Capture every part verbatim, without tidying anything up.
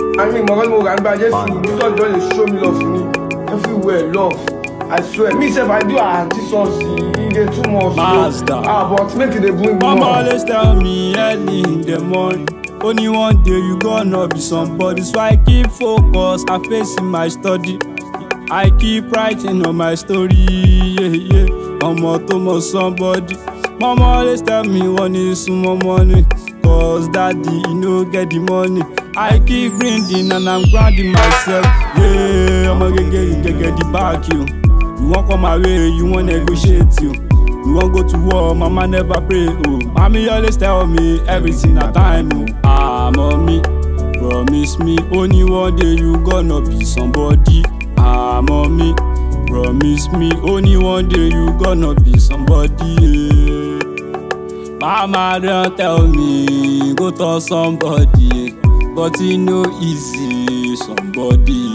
I mean, Morgan Morgan, just Jesus just show me love for me. Everywhere, love. I swear. Me say if I do a Jesus, he get too much. Ah, but make it a bring more. Mama always tell me early in the morning, only one day you gonna be somebody. So I keep focus, I face in my study. I keep writing on my story. Yeah, yeah. I'm a somebody. Mama always tell me one is some more money, cause daddy you know get the money. I keep grinding and I'm grinding myself. Yeah, I'ma get get get, get the back you. You won't come my way, you won't negotiate you. You won't go to war, mama never pray. Oh, mommy always tell me everything at time. Oh, ah, mommy, promise me only one day you gonna be somebody. Ah, mommy, promise me only one day you gonna be somebody. Yeah. Mama don't tell me go to somebody, but it no easy somebody.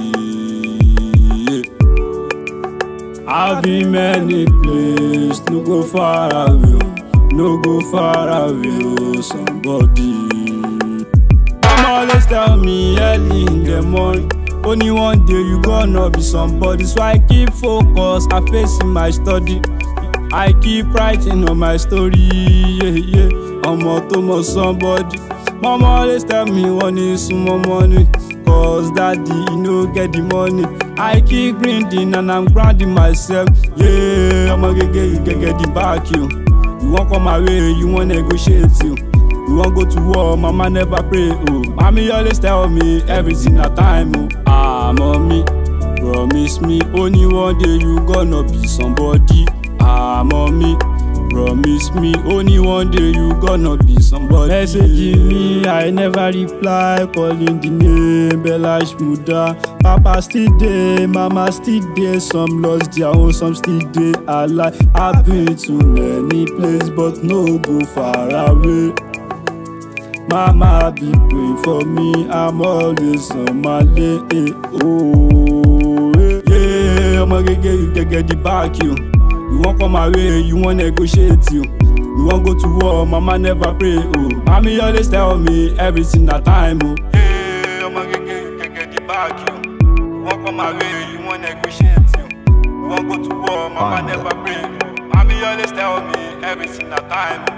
I've been many places, no go far away, no go far away, somebody. Mama always tell me early in the morning, only one day you gonna be somebody. So I keep focus, I face in my study. I keep writing on my story. Yeah, yeah. I'm a Thomas somebody. Mama always tell me one is some more money, cause daddy you know get the money. I keep grinding and I'm grinding myself. Yeah, I'ma get get get get the back you. You won't come my way, you won't negotiate you. You won't go to war, mama never pray. Oh, mommy always tell me everything at time. Oh, ah, mommy, promise me only one day you gonna be somebody. Ah, mommy, promise me only one day you gonna be somebody. Messaging me, I never reply. Calling the name, Belash Muda. Papa still there, mama still there. Some lost their own, some still there alive. I've been to many places, but no go far away. Mama be praying for me, I'm always on my way. Oh, yeah, I'ma get get get get the back you. You won't come my way, you won't negotiate you. You won't go to war, mama never pray. Oh, mommy always tell me everything at time. Oh, yeah, I'ma get get get get the back you. You won't come my way, you won't negotiate you. You won't go to war, mama never pray. Oh, mommy always tell me everything at time.